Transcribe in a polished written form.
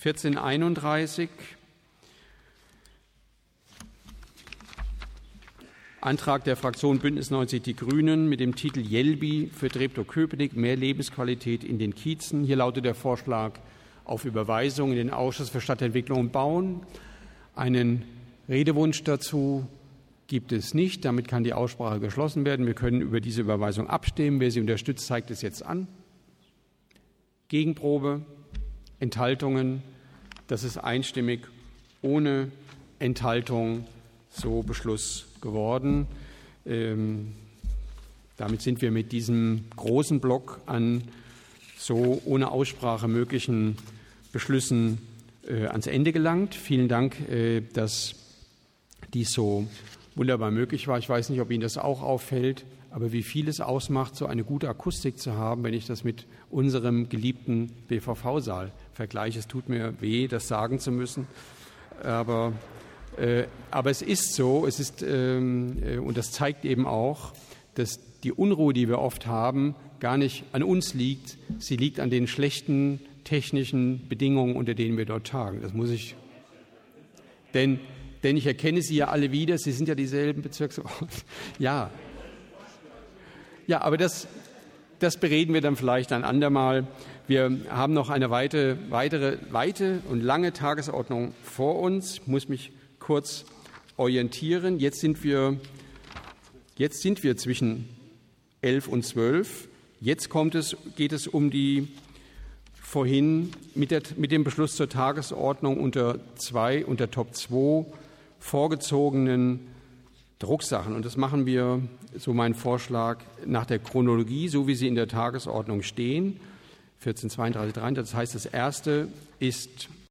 1431, Antrag der Fraktion Bündnis 90 Die Grünen mit dem Titel Jelbi für Treptow-Köpenick, mehr Lebensqualität in den Kiezen. Hier lautet der Vorschlag auf Überweisung in den Ausschuss für Stadtentwicklung und Bauen. Einen Redewunsch dazu gibt es nicht. Damit kann die Aussprache geschlossen werden. Wir können über diese Überweisung abstimmen. Wer sie unterstützt, zeigt es jetzt an. Gegenprobe, Enthaltungen. Das ist einstimmig ohne Enthaltung so Beschluss geworden. Damit sind wir mit diesem großen Block an so ohne Aussprache möglichen Beschlüssen ans Ende gelangt. Vielen Dank, dass dies so wunderbar möglich war. Ich weiß nicht, ob Ihnen das auch auffällt, aber wie viel es ausmacht, so eine gute Akustik zu haben, wenn ich das mit unserem geliebten BVV-Saal vergleiche. Es tut mir weh, das sagen zu müssen, aber es ist so, und das zeigt eben auch, dass die Unruhe, die wir oft haben, gar nicht an uns liegt. Sie liegt an den schlechten technischen Bedingungen, unter denen wir dort tagen. Das muss ich, denn ich erkenne Sie ja alle wieder. Sie sind ja dieselben Bezirksordner. Ja, aber das bereden wir dann vielleicht ein andermal. Wir haben noch eine weitere weite und lange Tagesordnung vor uns. Ich muss mich kurz orientieren. Jetzt sind wir zwischen 11 und 12. Jetzt geht es um die vorhin mit dem Beschluss zur Tagesordnung unter Top 2 vorgezogenen Drucksachen. Und das machen wir, so mein Vorschlag, nach der Chronologie, so wie sie in der Tagesordnung stehen. 1432, 33. Das heißt, das erste ist